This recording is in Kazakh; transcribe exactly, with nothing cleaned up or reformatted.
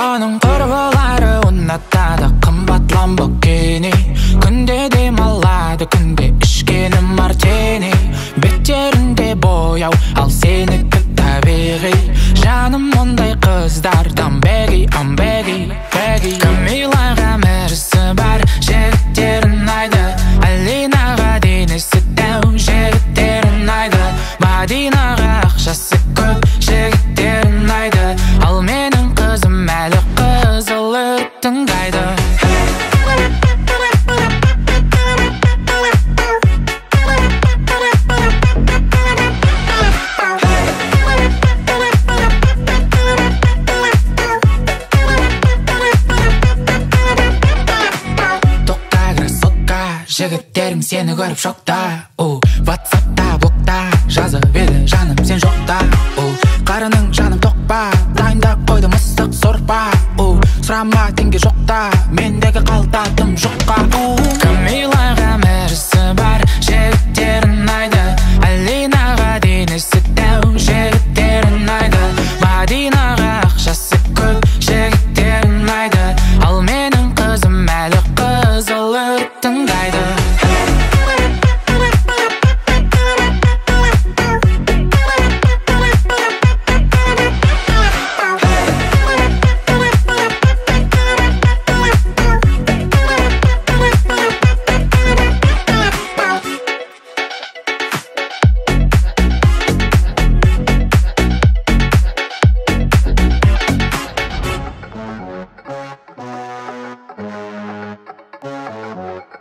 оның құрбылары ұнатады қымбат ламборгини. Күнде демалады, күнде ішкені мартини. Беттерінде бояу, ал сенікі табиғи. Жаным ондай қыздардан беги, I'm begging, begging. Камилаға мәрісі бар, жігіттер ұнайды. Алинаға денесі дәу, жігіттер ұнайды. Мадинаға ақшасы көп, жігіттер ұнайды. Ал менің қызым әлі қызылы тыңдайды. Жігіттерің сені көріп шокта. Ватсапта, блокта жазып еді жаным сен жоқта. Қарының жаным тоқпа, дайындап қойды мысық сорпа. Сұрама теңге жоқта, мендегі қалтатым жоққа. Камилаға мәрісі бар, жігіттер ұнайды. Алинаға денесі дәу, жігіттер ұнайды. Мадинаға ақшасы көп, жігіттер ұнайды. Ал менің қызым әлі қызылы тыңдайды. We'll be right back.